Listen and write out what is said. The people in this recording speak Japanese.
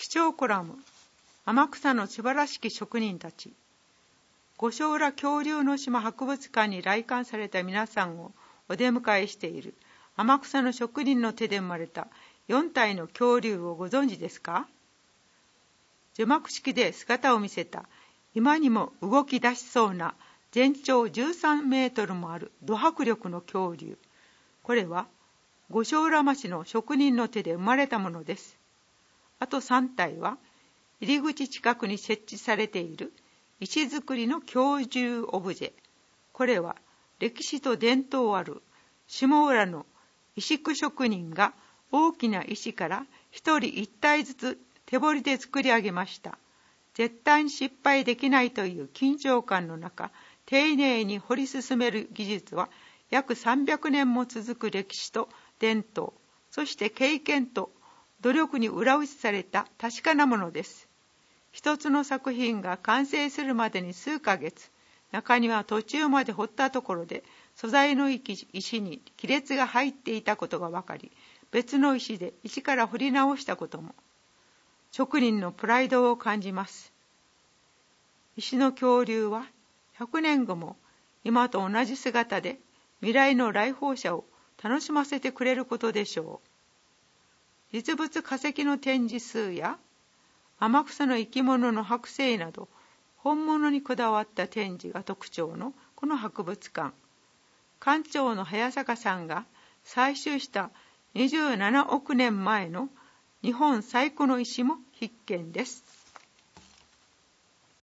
基調コラム、天草の素晴らしき職人たち。五所浦恐竜の島博物館に来館された皆さんをお出迎えしている天草の職人の手で生まれた4体の恐竜をご存知ですか？除幕式で姿を見せた今にも動き出しそうな全長13メートルもあるド迫力の恐竜。これは五所浦町の職人の手で生まれたものです。あと3体は入り口近くに設置されている石造りの恐竜オブジェ。これは歴史と伝統ある下浦の石工職人が大きな石から一人一体ずつ手彫りで作り上げました。絶対に失敗できないという緊張感の中、丁寧に掘り進める技術は約300年も続く歴史と伝統、そして経験と努力に裏打ちされた確かなものです。一つの作品が完成するまでに数ヶ月、中には途中まで掘ったところで素材の石に亀裂が入っていたことが分かり、別の石で一から掘り直したことも。職人のプライドを感じます。石の恐竜は100年後も今と同じ姿で未来の来訪者を楽しませてくれることでしょう。実物化石の展示数や天草の生き物の剥製など本物にこだわった展示が特徴のこの博物館。館長の早坂さんが採集した27億年前の日本最古の石も必見です。